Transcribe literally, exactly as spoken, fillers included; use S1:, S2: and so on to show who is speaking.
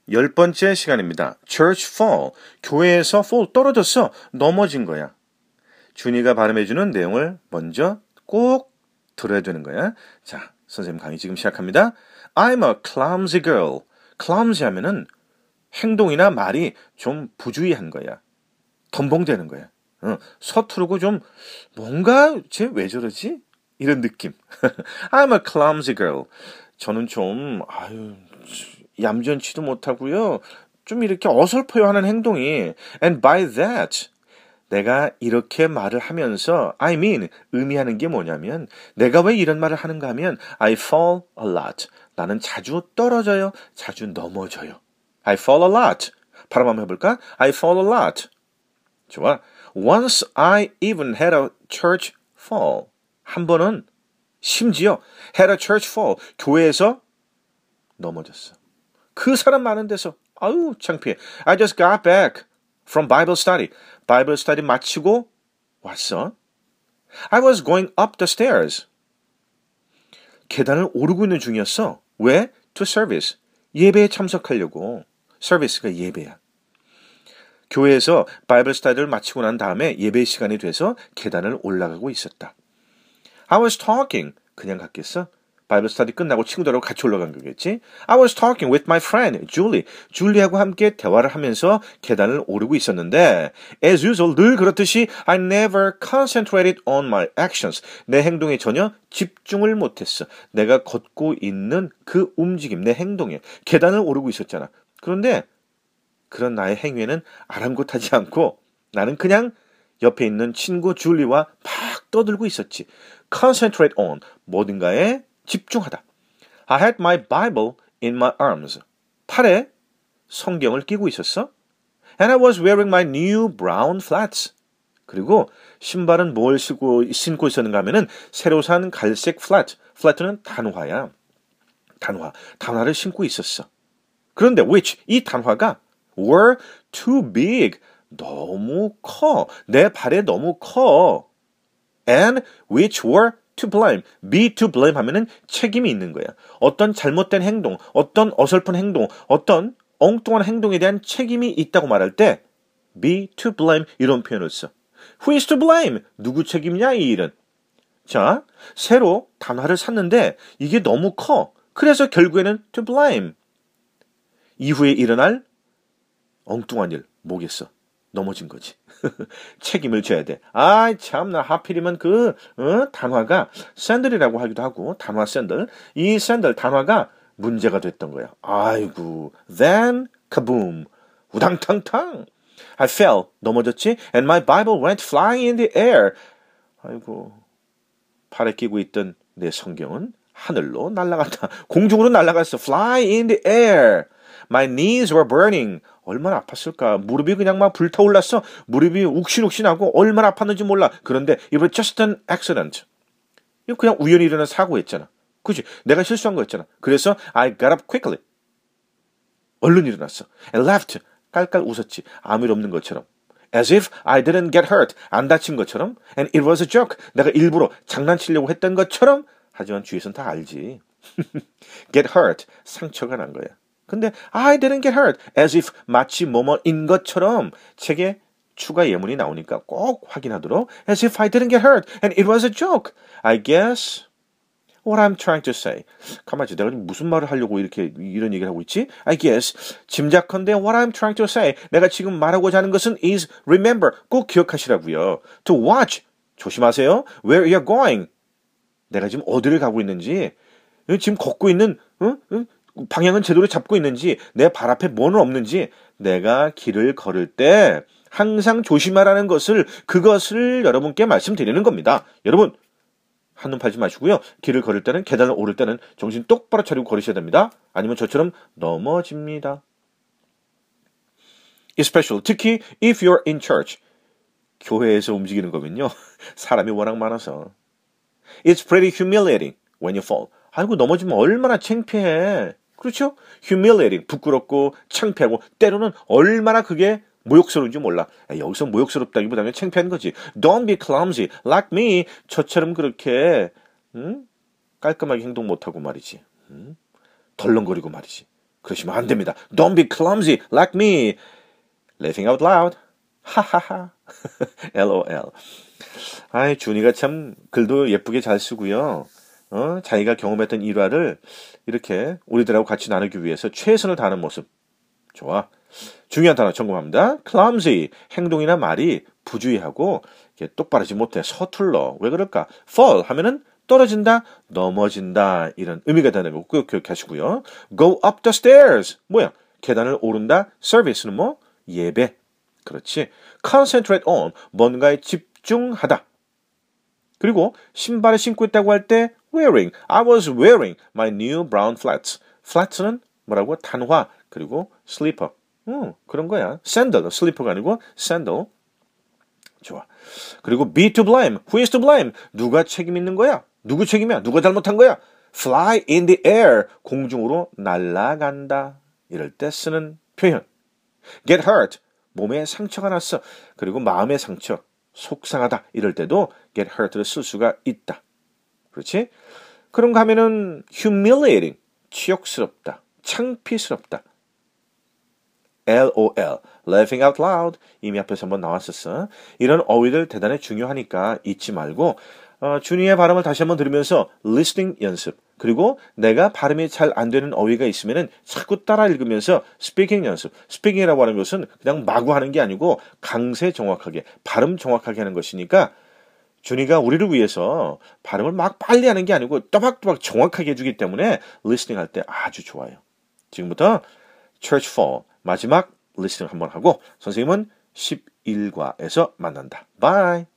S1: 열 번째 시간입니다. Church fall. 교회에서 fall 떨어졌어. 넘어진 거야. 준이가 발음해주는 내용을 먼저 꼭 들어야 되는 거야. 자, 선생님 강의 지금 시작합니다. I'm a clumsy girl. clumsy 하면은 행동이나 말이 좀 부주의한 거야. 덤벙대는 거야. 어, 서투르고 좀 뭔가 쟤 왜 저러지? 이런 느낌. I'm a clumsy girl. 저는 좀 아유 얌전치도 못하고요. 좀 이렇게 어설퍼요 하는 행동이 and by that 내가 이렇게 말을 하면서 I mean 의미하는 게 뭐냐면 내가 왜 이런 말을 하는가 하면 I fall a lot. 나는 자주 떨어져요. 자주 넘어져요. I fall a lot. 발음 한번 해볼까? I fall a lot. 좋아. Once I even had a church fall. 한 번은 심지어 had a church fall. 교회에서 넘어졌어. 그 사람 많은 데서 아유 창피해. I just got back from Bible study. Bible study 마치고 왔어. I was going up the stairs. 계단을 오르고 있는 중이었어. 왜? To service. 예배에 참석하려고. 서비스가 예배야. 교회에서 바이블 스터디를 마치고 난 다음에 예배 시간이 돼서 계단을 올라가고 있었다. I was talking. 그냥 갔겠어? 바이블 스터디 끝나고 친구들하고 같이 올라간 거겠지? I was talking with my friend, Julie. 줄리하고 함께 대화를 하면서 계단을 오르고 있었는데 as usual, 늘 그렇듯이 I never concentrated on my actions. 내 행동에 전혀 집중을 못했어. 내가 걷고 있는 그 움직임, 내 행동에. 계단을 오르고 있었잖아. 그런데 그런 나의 행위에는 아랑곳하지 않고 나는 그냥 옆에 있는 친구 줄리와 막 떠들고 있었지. Concentrate on, 뭐든가에 집중하다. I had my Bible in my arms. 팔에 성경을 끼고 있었어. And I was wearing my new brown flats. 그리고 신발은 뭘 신고, 신고 있었는가 하면은 새로 산 갈색 flat. flat는 단화야. 단화. 단화를 신고 있었어. 그런데 which, 이 단화가 were too big. 너무 커. 내 발에 너무 커. And which were to blame. be to blame 하면은 책임이 있는 거야. 어떤 잘못된 행동, 어떤 어설픈 행동, 어떤 엉뚱한 행동에 대한 책임이 있다고 말할 때 be to blame 이런 표현을 써. Who is to blame? 누구 책임이냐 이 일은. 자, 새로 단화를 샀는데 이게 너무 커. 그래서 결국에는 to blame. 이후에 일어날 엉뚱한 일 뭐겠어? 넘어진 거지. 책임을 져야 돼. 아이 참나 하필이면 그 어? 단화가 샌들이라고 하기도 하고 단화 샌들. 이 샌들 단화가 문제가 됐던 거야. 아이고. Then kaboom. 우당탕탕. I fell. 넘어졌지. And my Bible went flying in the air. 아이고. 팔에 끼고 있던 내 성경은 하늘로 날아갔다. 공중으로 날아갔어. Fly in the air. My knees were burning. 얼마나 아팠을까. 무릎이 그냥 막 불타올랐어. 무릎이 욱신욱신하고 얼마나 아팠는지 몰라. 그런데 it was just an accident. 이거 그냥 우연히 일어난 사고였잖아. 그치? 내가 실수한 거였잖아. 그래서 I got up quickly. 얼른 일어났어. And left. 깔깔 웃었지. 아무 일 없는 것처럼. As if I didn't get hurt. 안 다친 것처럼. And it was a joke. 내가 일부러 장난치려고 했던 것처럼. 하지만 주위에서는 다 알지. get hurt. 상처가 난 거야. 근데 I didn't get hurt. As if 마치 뭐뭐인 것처럼 책에 추가 예문이 나오니까 꼭 확인하도록. As if I didn't get hurt. And it was a joke. I guess what I'm trying to say. 가만히 내가 무슨 말을 하려고 이렇게 이런 얘기를 하고 있지? I guess 짐작컨대 what I'm trying to say. 내가 지금 말하고자 하는 것은 is remember. 꼭 기억하시라고요. To watch. 조심하세요. Where you're going. 내가 지금 어디를 가고 있는지. 지금 걷고 있는 어? 어? 방향은 제대로 잡고 있는지, 내 발 앞에 뭐는 없는지, 내가 길을 걸을 때 항상 조심하라는 것을, 그것을 여러분께 말씀드리는 겁니다. 여러분, 한눈 팔지 마시고요. 길을 걸을 때는, 계단을 오를 때는 정신 똑바로 차리고 걸으셔야 됩니다. 아니면 저처럼 넘어집니다. Especially, 특히 if you're in church. 교회에서 움직이는 거면요. 사람이 워낙 많아서. It's pretty humiliating when you fall. 아이고 넘어지면 얼마나 창피해. 그렇죠? humiliating, 부끄럽고 창피하고 때로는 얼마나 그게 모욕스러운지 몰라. 야, 여기서 모욕스럽다기보다는 창피한 거지. Don't be clumsy like me. 저처럼 그렇게 음? 깔끔하게 행동 못하고 말이지. 음? 덜렁거리고 말이지. 그러시면 안 됩니다. Don't be clumsy like me. Laughing out loud. 하하하. LOL. 아이, 준이가 참 글도 예쁘게 잘 쓰고요. 어, 자기가 경험했던 일화를 이렇게 우리들하고 같이 나누기 위해서 최선을 다하는 모습. 좋아. 중요한 단어 점검합니다. clumsy. 행동이나 말이 부주의하고 똑바르지 못해 서툴러. 왜 그럴까? fall 하면은 떨어진다, 넘어진다 이런 의미가 되는 거 꼭 기억하시고요. go up the stairs. 뭐야? 계단을 오른다. service는 뭐? 예배. 그렇지. concentrate on. 뭔가에 집중하다. 그리고 신발을 신고 있다고 할 때 wearing. I was wearing my new brown flats. flats는 뭐라고? 단화. 그리고 슬리퍼. 음, 그런 거야. sandal. 슬리퍼가 아니고 sandal. 좋아. 그리고 be to blame. Who is to blame? 누가 책임 있는 거야? 누구 책임이야? 누가 잘못한 거야? fly in the air. 공중으로 날아간다. 이럴 때 쓰는 표현. get hurt. 몸에 상처가 났어. 그리고 마음의 상처. 속상하다. 이럴 때도 get hurt를 쓸 수가 있다. 그렇지? 그런가 하면은 humiliating. 치욕스럽다. 창피스럽다. LOL. Laughing out loud. 이미 앞에서 한번 나왔었어. 이런 어휘들 대단히 중요하니까 잊지 말고 어, 준이의 발음을 다시 한번 들으면서 listening 연습. 그리고 내가 발음이 잘 안 되는 어휘가 있으면은 자꾸 따라 읽으면서 speaking 연습. speaking이라고 하는 것은 그냥 마구 하는 게 아니고 강세 정확하게, 발음 정확하게 하는 것이니까 준이가 우리를 위해서 발음을 막 빨리 하는 게 아니고 또박또박 정확하게 해주기 때문에 listening 할 때 아주 좋아요. 지금부터 Church Fall 마지막 리스닝 한번 하고 선생님은 십일 과에서 만난다. Bye.